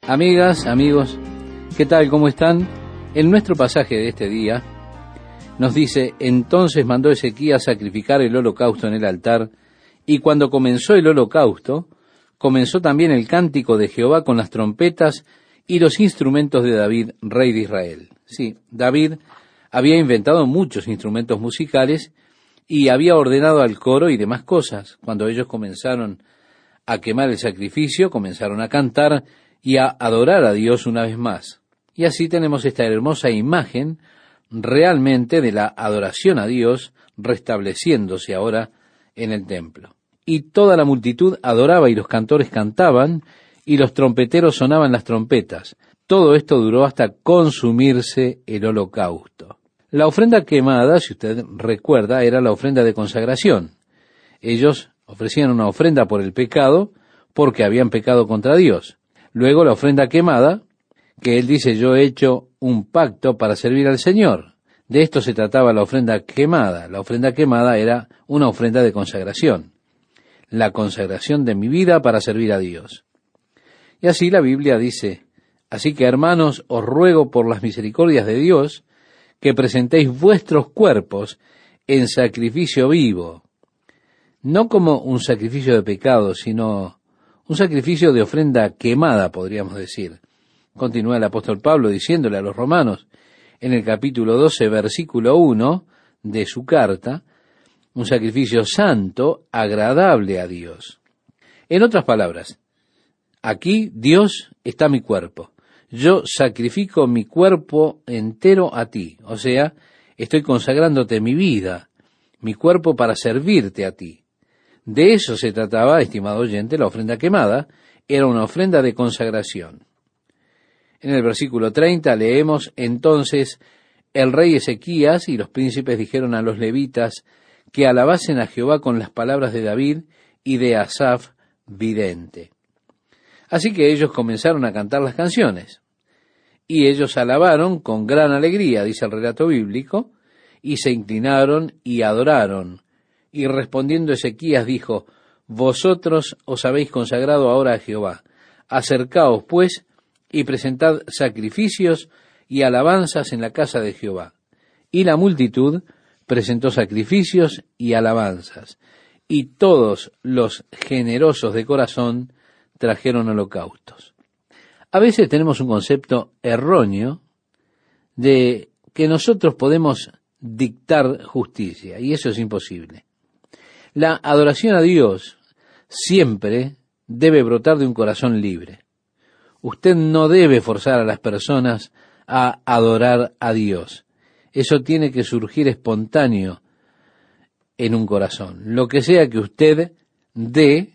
Amigas, amigos, ¿qué tal? ¿Cómo están? En nuestro pasaje de este día nos dice: entonces mandó Ezequías sacrificar el holocausto en el altar, y cuando comenzó el holocausto, comenzó también el cántico de Jehová con las trompetas y los instrumentos de David, rey de Israel. Sí, David había inventado muchos instrumentos musicales y había ordenado al coro y demás cosas. Cuando ellos comenzaron a quemar el sacrificio, comenzaron a cantar y a adorar a Dios una vez más. Y así tenemos esta hermosa imagen realmente de la adoración a Dios restableciéndose ahora en el templo. Y toda la multitud adoraba y los cantores cantaban y los trompeteros sonaban las trompetas. Todo esto duró hasta consumirse el holocausto. La ofrenda quemada, si usted recuerda, era la ofrenda de consagración. Ellos ofrecían una ofrenda por el pecado porque habían pecado contra Dios. Luego la ofrenda quemada, que él dice: yo he hecho un pacto para servir al Señor. De esto se trataba la ofrenda quemada. La ofrenda quemada era una ofrenda de consagración. La consagración de mi vida para servir a Dios. Y así la Biblia dice: así que, hermanos, os ruego por las misericordias de Dios que presentéis vuestros cuerpos en sacrificio vivo, no como un sacrificio de pecado, sino un sacrificio de ofrenda quemada, podríamos decir. Continúa el apóstol Pablo diciéndole a los romanos en el capítulo 12, versículo 1 de su carta: un sacrificio santo, agradable a Dios. En otras palabras, aquí Dios está mi cuerpo. Yo sacrifico mi cuerpo entero a ti. O sea, estoy consagrándote mi vida, mi cuerpo para servirte a ti. De eso se trataba, estimado oyente, la ofrenda quemada. Era una ofrenda de consagración. En el versículo 30 leemos: entonces el rey Ezequías y los príncipes dijeron a los levitas que alabasen a Jehová con las palabras de David y de Asaf, vidente. Así que ellos comenzaron a cantar las canciones. Y ellos alabaron con gran alegría, dice el relato bíblico, y se inclinaron y adoraron. Y respondiendo Ezequías dijo: vosotros os habéis consagrado ahora a Jehová. Acercaos, pues, y presentad sacrificios y alabanzas en la casa de Jehová. Y la multitud presentó sacrificios y alabanzas, y todos los generosos de corazón trajeron holocaustos. A veces tenemos un concepto erróneo de que nosotros podemos dictar justicia, y eso es imposible. La adoración a Dios siempre debe brotar de un corazón libre. Usted no debe forzar a las personas a adorar a Dios. Eso tiene que surgir espontáneo en un corazón. Lo que sea que usted dé,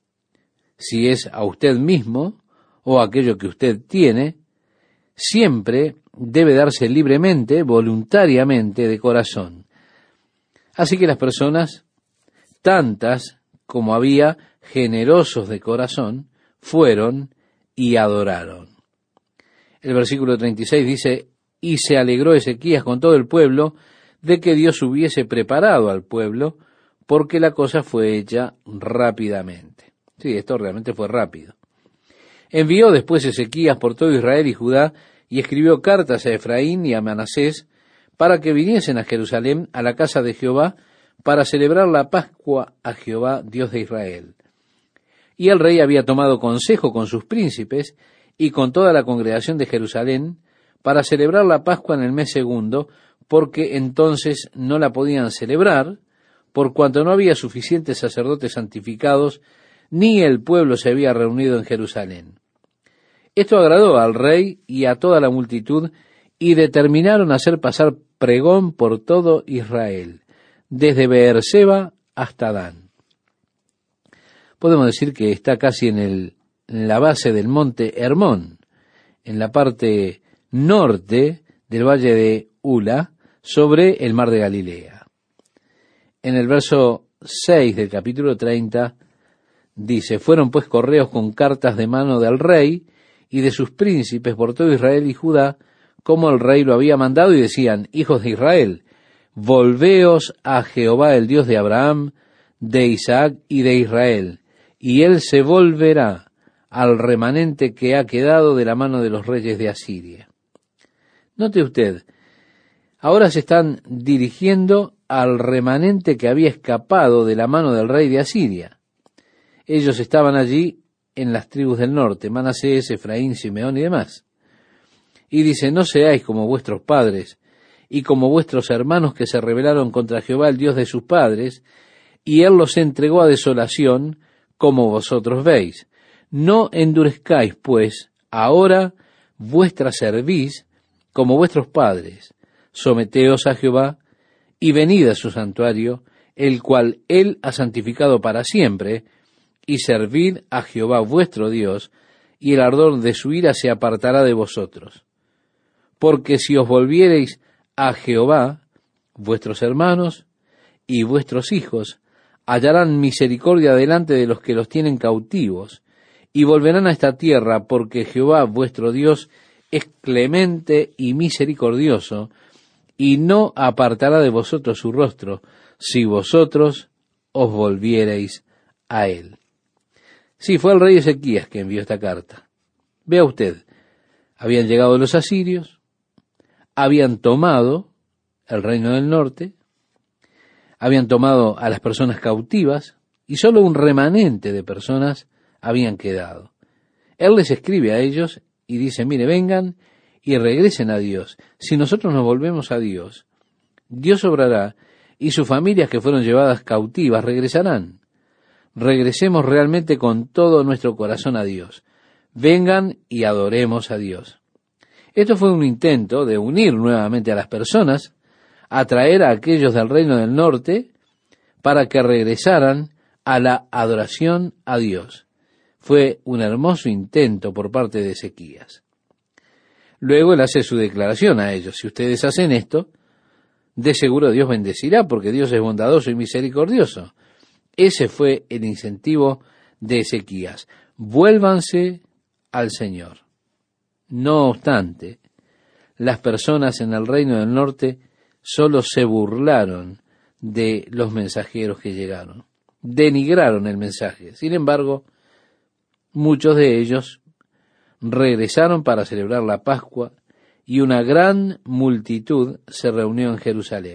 si es a usted mismo o aquello que usted tiene, siempre debe darse libremente, voluntariamente, de corazón. Así que las personas, tantas como había generosos de corazón, fueron y adoraron. El versículo 36 dice: y se alegró Ezequías con todo el pueblo de que Dios hubiese preparado al pueblo, porque la cosa fue hecha rápidamente. Sí, esto realmente fue rápido. Envió después Ezequías por todo Israel y Judá, y escribió cartas a Efraín y a Manasés para que viniesen a Jerusalén, a la casa de Jehová, para celebrar la Pascua a Jehová, Dios de Israel. Y el rey había tomado consejo con sus príncipes y con toda la congregación de Jerusalén para celebrar la Pascua en el mes segundo, porque entonces no la podían celebrar, por cuanto no había suficientes sacerdotes santificados, ni el pueblo se había reunido en Jerusalén. Esto agradó al rey y a toda la multitud, y determinaron hacer pasar pregón por todo Israel, desde Beerseba hasta Dan. Podemos decir que está casi en la base del monte Hermón, en la parte norte del valle de Ula, sobre el mar de Galilea. En el verso 6 del capítulo 30 dice: fueron pues correos con cartas de mano del rey y de sus príncipes por todo Israel y Judá, como el rey lo había mandado, y decían: hijos de Israel, volveos a Jehová, el Dios de Abraham, de Isaac y de Israel, y él se volverá al remanente que ha quedado de la mano de los reyes de Asiria. Note usted, ahora se están dirigiendo al remanente que había escapado de la mano del rey de Asiria. Ellos estaban allí en las tribus del norte, Manasés, Efraín, Simeón y demás. Y dice, no seáis como vuestros padres y como vuestros hermanos que se rebelaron contra Jehová, el Dios de sus padres, y él los entregó a desolación, como vosotros veis. No endurezcáis, pues, ahora vuestra cerviz como vuestros padres. Someteos a Jehová y venid a su santuario, el cual él ha santificado para siempre, y servid a Jehová vuestro Dios, y el ardor de su ira se apartará de vosotros. Porque si os volviereis a Jehová, vuestros hermanos y vuestros hijos hallarán misericordia delante de los que los tienen cautivos, y volverán a esta tierra, porque Jehová vuestro Dios es clemente y misericordioso, y no apartará de vosotros su rostro, si vosotros os volviereis a él. Sí, fue el rey Ezequías que envió esta carta. Vea usted, habían llegado los asirios, habían tomado el reino del norte, habían tomado a las personas cautivas, y solo un remanente de personas habían quedado. Él les escribe a ellos y dice, mire, vengan y regresen a Dios. Si nosotros nos volvemos a Dios, Dios obrará, y sus familias que fueron llevadas cautivas regresarán. Regresemos realmente con todo nuestro corazón a Dios. Vengan y adoremos a Dios. Esto fue un intento de unir nuevamente a las personas, atraer a aquellos del reino del norte, para que regresaran a la adoración a Dios. Fue un hermoso intento por parte de Ezequías. Luego él hace su declaración a ellos. Si ustedes hacen esto, de seguro Dios bendecirá, porque Dios es bondadoso y misericordioso. Ese fue el incentivo de Ezequías. Vuélvanse al Señor. No obstante, las personas en el reino del norte solo se burlaron de los mensajeros que llegaron. Denigraron el mensaje. Sin embargo, muchos de ellos regresaron para celebrar la Pascua y una gran multitud se reunió en Jerusalén.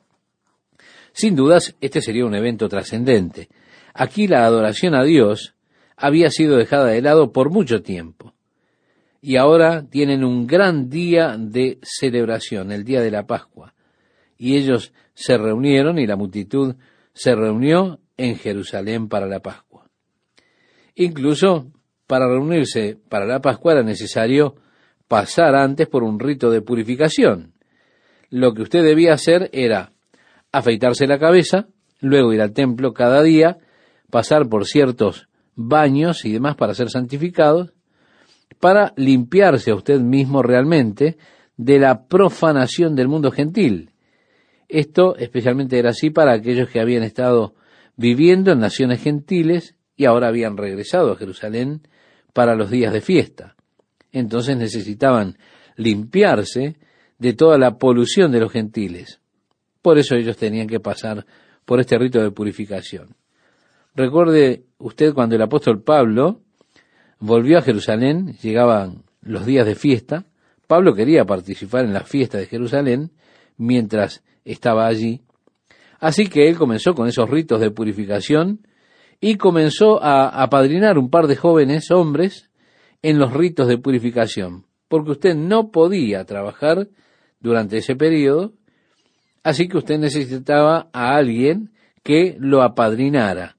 Sin dudas, este sería un evento trascendente. Aquí la adoración a Dios había sido dejada de lado por mucho tiempo. Y ahora tienen un gran día de celebración, el día de la Pascua. Y ellos se reunieron y la multitud se reunió en Jerusalén para la Pascua. Incluso para reunirse para la Pascua era necesario pasar antes por un rito de purificación. Lo que usted debía hacer era afeitarse la cabeza, luego ir al templo cada día, pasar por ciertos baños y demás para ser santificados, para limpiarse a usted mismo realmente de la profanación del mundo gentil. Esto especialmente era así para aquellos que habían estado viviendo en naciones gentiles y ahora habían regresado a Jerusalén para los días de fiesta. Entonces necesitaban limpiarse de toda la polución de los gentiles. Por eso ellos tenían que pasar por este rito de purificación. Recuerde usted cuando el apóstol Pablo volvió a Jerusalén, llegaban los días de fiesta. Pablo quería participar en la fiesta de Jerusalén mientras estaba allí. Así que él comenzó con esos ritos de purificación y comenzó a apadrinar un par de jóvenes hombres en los ritos de purificación, porque usted no podía trabajar durante ese periodo, así que usted necesitaba a alguien que lo apadrinara.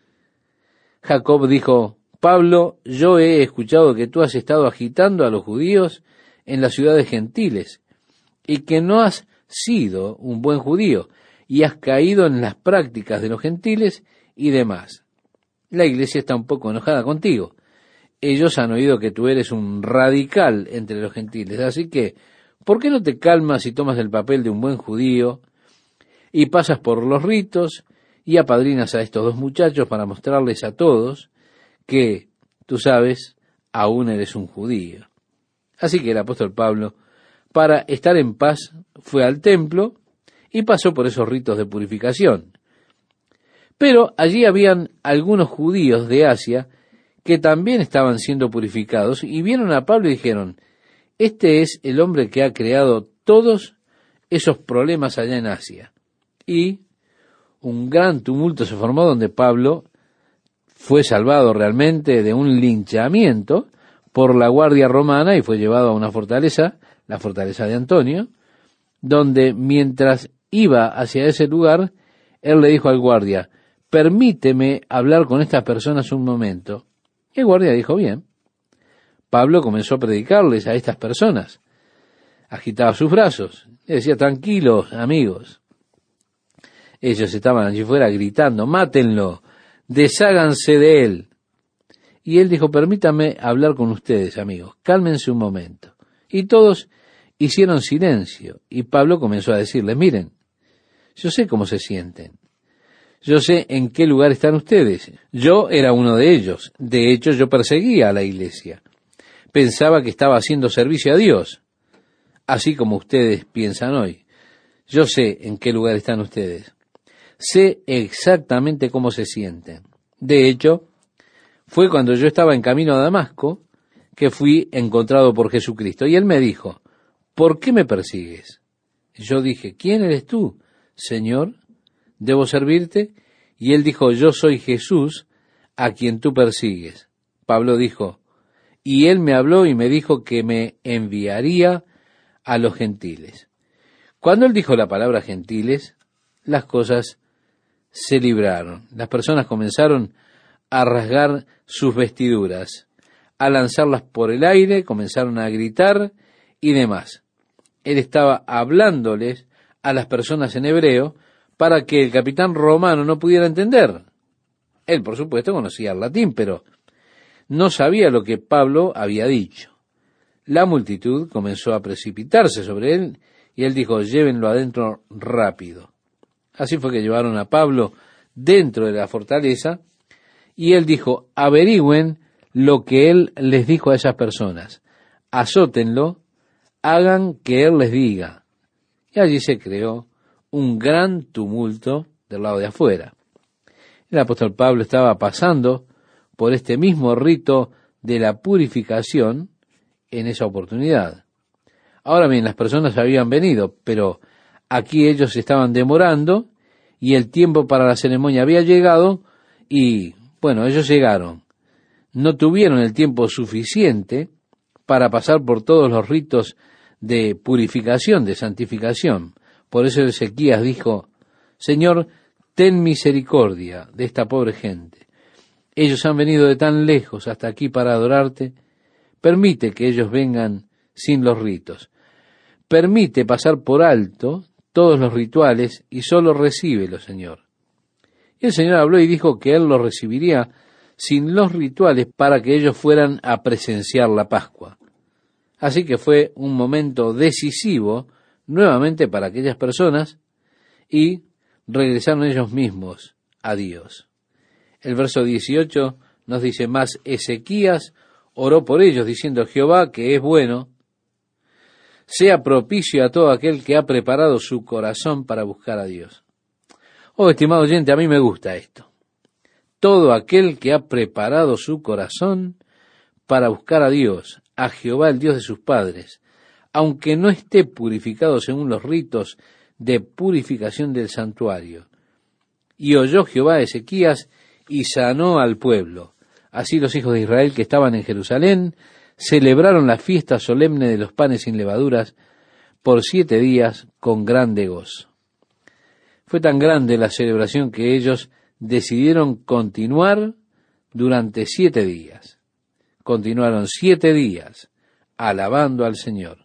Jacob dijo, Pablo, yo he escuchado que tú has estado agitando a los judíos en las ciudades gentiles y que no has sido un buen judío y has caído en las prácticas de los gentiles y demás. La iglesia está un poco enojada contigo. Ellos han oído que tú eres un radical entre los gentiles, así que, ¿por qué no te calmas y tomas el papel de un buen judío y pasas por los ritos y apadrinas a estos dos muchachos para mostrarles a todos que, tú sabes, aún eres un judío? Así que el apóstol Pablo, para estar en paz, fue al templo y pasó por esos ritos de purificación. Pero allí habían algunos judíos de Asia que también estaban siendo purificados, y vieron a Pablo y dijeron, este es el hombre que ha creado todos esos problemas allá en Asia. Y un gran tumulto se formó donde Pablo fue salvado realmente de un linchamiento por la guardia romana y fue llevado a una fortaleza, la fortaleza de Antonio, donde mientras iba hacia ese lugar, él le dijo al guardia, permíteme hablar con estas personas un momento. Y el guardia dijo, bien. Pablo comenzó a predicarles a estas personas. Agitaba sus brazos. Le decía, tranquilos, amigos. Ellos estaban allí fuera gritando, mátenlo, desháganse de él. Y él dijo, permítame hablar con ustedes, amigos, cálmense un momento. Y todos hicieron silencio. Y Pablo comenzó a decirles, miren, yo sé cómo se sienten. Yo sé en qué lugar están ustedes. Yo era uno de ellos. De hecho, yo perseguía a la iglesia. Pensaba que estaba haciendo servicio a Dios, así como ustedes piensan hoy. Yo sé en qué lugar están ustedes. Sé exactamente cómo se sienten. De hecho, fue cuando yo estaba en camino a Damasco que fui encontrado por Jesucristo. Y él me dijo, ¿por qué me persigues? Y yo dije, ¿quién eres tú, Señor? ¿Debo servirte? Y él dijo, yo soy Jesús, a quien tú persigues. Pablo dijo, y él me habló y me dijo que me enviaría a los gentiles. Cuando él dijo la palabra gentiles, las cosas se libraron. Las personas comenzaron a rasgar sus vestiduras, a lanzarlas por el aire, comenzaron a gritar y demás. Él estaba hablándoles a las personas en hebreo para que el capitán romano no pudiera entender. Él, por supuesto, conocía el latín, pero no sabía lo que Pablo había dicho. La multitud comenzó a precipitarse sobre él y él dijo, llévenlo adentro rápido. Así fue que llevaron a Pablo dentro de la fortaleza y él dijo, averigüen lo que él les dijo a esas personas, azótenlo, hagan que él les diga. Y allí se creó un gran tumulto del lado de afuera. El apóstol Pablo estaba pasando por este mismo rito de la purificación en esa oportunidad. Ahora bien, las personas habían venido, pero aquí ellos se estaban demorando y el tiempo para la ceremonia había llegado y, bueno, ellos llegaron. No tuvieron el tiempo suficiente para pasar por todos los ritos de purificación, de santificación. Por eso Ezequías dijo, Señor, ten misericordia de esta pobre gente. Ellos han venido de tan lejos hasta aquí para adorarte. Permite que ellos vengan sin los ritos. Permite pasar por alto todos los rituales y solo recíbelos, Señor. Y el Señor habló y dijo que Él los recibiría sin los rituales para que ellos fueran a presenciar la Pascua. Así que fue un momento decisivo nuevamente para aquellas personas y regresaron ellos mismos a Dios. El verso 18 nos dice, mas Ezequías oró por ellos, diciendo, Jehová, que es bueno, sea propicio a todo aquel que ha preparado su corazón para buscar a Dios. Oh, estimado oyente, a mí me gusta esto. Todo aquel que ha preparado su corazón para buscar a Dios, a Jehová, el Dios de sus padres, aunque no esté purificado según los ritos de purificación del santuario. Y oyó Jehová a Ezequías y sanó al pueblo. Así los hijos de Israel que estaban en Jerusalén celebraron la fiesta solemne de los panes sin levaduras por 7 días con grande gozo. Fue tan grande la celebración que ellos decidieron continuar durante 7 días. Continuaron 7 días alabando al Señor.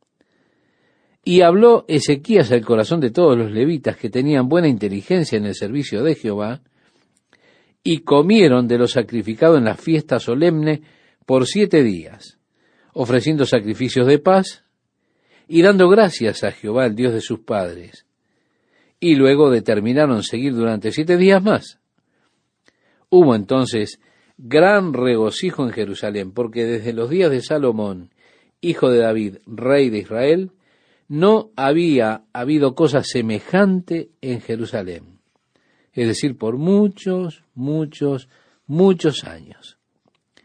Y habló Ezequías al corazón de todos los levitas que tenían buena inteligencia en el servicio de Jehová, y comieron de lo sacrificado en la fiesta solemne por 7 días, ofreciendo sacrificios de paz y dando gracias a Jehová, el Dios de sus padres. Y luego determinaron seguir durante 7 días más. Hubo entonces gran regocijo en Jerusalén, porque desde los días de Salomón, hijo de David, rey de Israel, no había habido cosa semejante en Jerusalén. Es decir, por muchos, muchos, muchos años.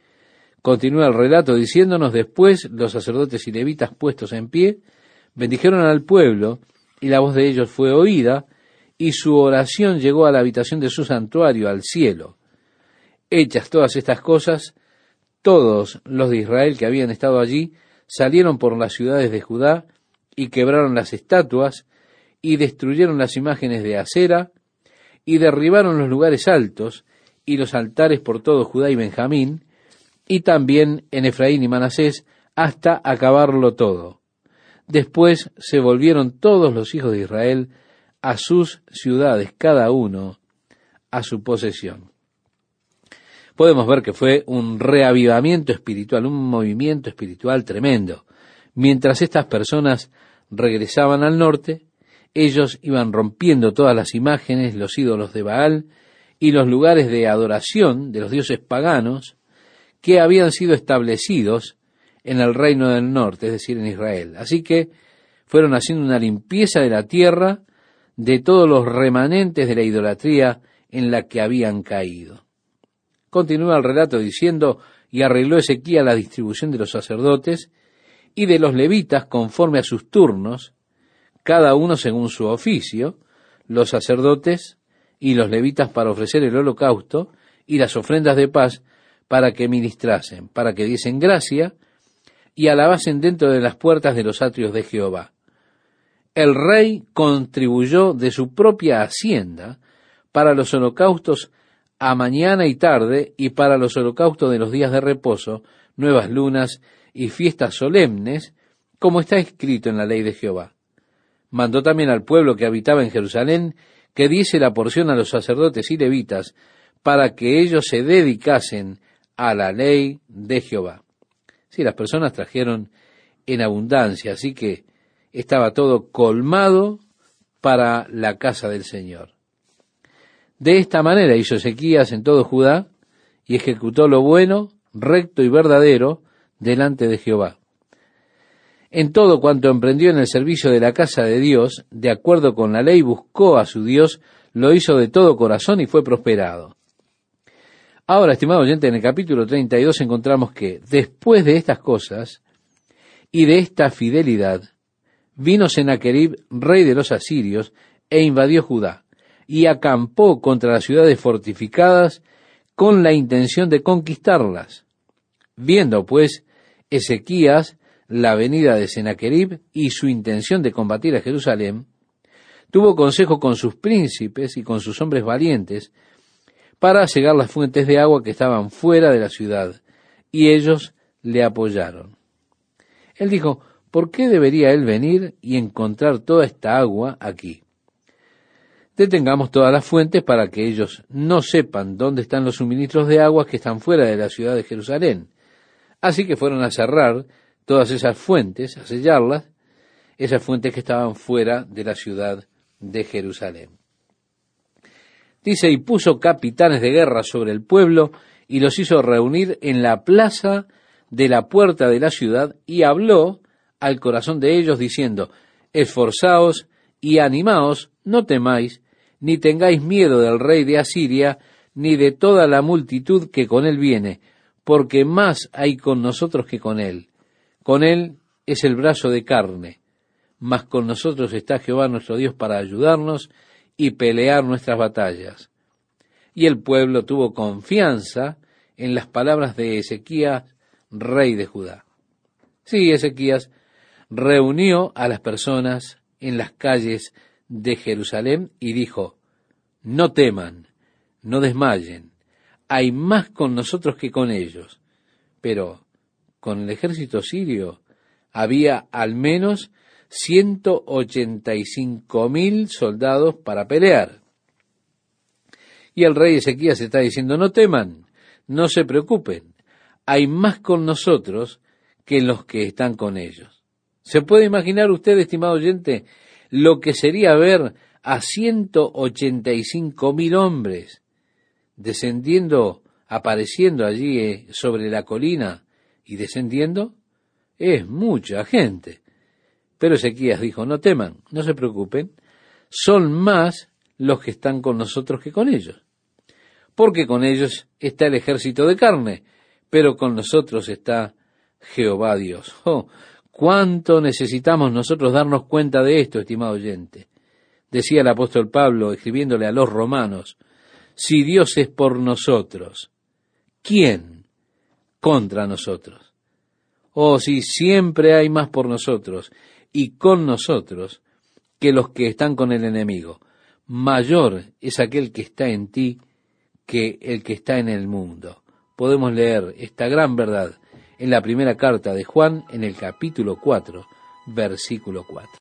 Continúa el relato diciéndonos: después los sacerdotes y levitas puestos en pie bendijeron al pueblo, y la voz de ellos fue oída, y su oración llegó a la habitación de su santuario, al cielo. Hechas todas estas cosas, todos los de Israel que habían estado allí salieron por las ciudades de Judá y quebraron las estatuas y destruyeron las imágenes de acera y derribaron los lugares altos y los altares por todo Judá y Benjamín, y también en Efraín y Manasés, hasta acabarlo todo. Después se volvieron todos los hijos de Israel a sus ciudades, cada uno a su posesión. Podemos ver que fue un reavivamiento espiritual, un movimiento espiritual tremendo. Mientras estas personas regresaban al norte, ellos iban rompiendo todas las imágenes, los ídolos de Baal y los lugares de adoración de los dioses paganos que habían sido establecidos en el reino del norte, es decir, en Israel. Así que fueron haciendo una limpieza de la tierra de todos los remanentes de la idolatría en la que habían caído. Continúa el relato diciendo: y arregló Ezequías la distribución de los sacerdotes y de los levitas conforme a sus turnos, cada uno según su oficio, los sacerdotes y los levitas para ofrecer el holocausto y las ofrendas de paz, para que ministrasen, para que diesen gracia y alabasen dentro de las puertas de los atrios de Jehová. El rey contribuyó de su propia hacienda para los holocaustos a mañana y tarde, y para los holocaustos de los días de reposo, nuevas lunas y fiestas solemnes, como está escrito en la ley de Jehová. Mandó también al pueblo que habitaba en Jerusalén que diese la porción a los sacerdotes y levitas, para que ellos se dedicasen a la ley de Jehová. Sí, las personas trajeron en abundancia, así que estaba todo colmado para la casa del Señor. De esta manera hizo Ezequías en todo Judá, y ejecutó lo bueno, recto y verdadero delante de Jehová. En todo cuanto emprendió en el servicio de la casa de Dios, de acuerdo con la ley, buscó a su Dios, lo hizo de todo corazón y fue prosperado. Ahora, estimado oyente, en el capítulo 32 encontramos que, después de estas cosas y de esta fidelidad, vino Sennacherib, rey de los asirios, e invadió Judá, y acampó contra las ciudades fortificadas con la intención de conquistarlas. Viendo, pues, Ezequías la venida de Sennacherib y su intención de combatir a Jerusalén, tuvo consejo con sus príncipes y con sus hombres valientes para cegar las fuentes de agua que estaban fuera de la ciudad, y ellos le apoyaron. Él dijo: ¿por qué debería él venir y encontrar toda esta agua aquí? Detengamos todas las fuentes para que ellos no sepan dónde están los suministros de agua que están fuera de la ciudad de Jerusalén. Así que fueron a cerrar todas esas fuentes, a sellarlas, esas fuentes que estaban fuera de la ciudad de Jerusalén. Dice: y puso capitanes de guerra sobre el pueblo, y los hizo reunir en la plaza de la puerta de la ciudad, y habló al corazón de ellos, diciendo: esforzaos y animaos, no temáis, ni tengáis miedo del rey de Asiria, ni de toda la multitud que con él viene, porque más hay con nosotros que con él. Con él es el brazo de carne, mas con nosotros está Jehová nuestro Dios para ayudarnos y pelear nuestras batallas. Y el pueblo tuvo confianza en las palabras de Ezequías, rey de Judá. Sí, Ezequías reunió a las personas en las calles de Jerusalén y dijo: no teman, no desmayen, hay más con nosotros que con ellos. Pero con el ejército sirio había al menos 185,000 soldados para pelear. Y el rey Ezequías está diciendo: no teman, no se preocupen, hay más con nosotros que los que están con ellos. ¿Se puede imaginar usted, estimado oyente, lo que sería ver a 185,000 hombres descendiendo, apareciendo allí sobre la colina y descendiendo? Es mucha gente. Pero Ezequías dijo: no teman, no se preocupen, son más los que están con nosotros que con ellos. Porque con ellos está el ejército de carne, pero con nosotros está Jehová Dios. Oh, cuánto necesitamos nosotros darnos cuenta de esto, estimado oyente. Decía el apóstol Pablo, escribiéndole a los romanos, si Dios es por nosotros, ¿quién contra nosotros? Oh, si siempre hay más por nosotros y con nosotros que los que están con el enemigo. Mayor es aquel que está en ti que el que está en el mundo. Podemos leer esta gran verdad en la primera carta de Juan, en el capítulo 4, versículo 4.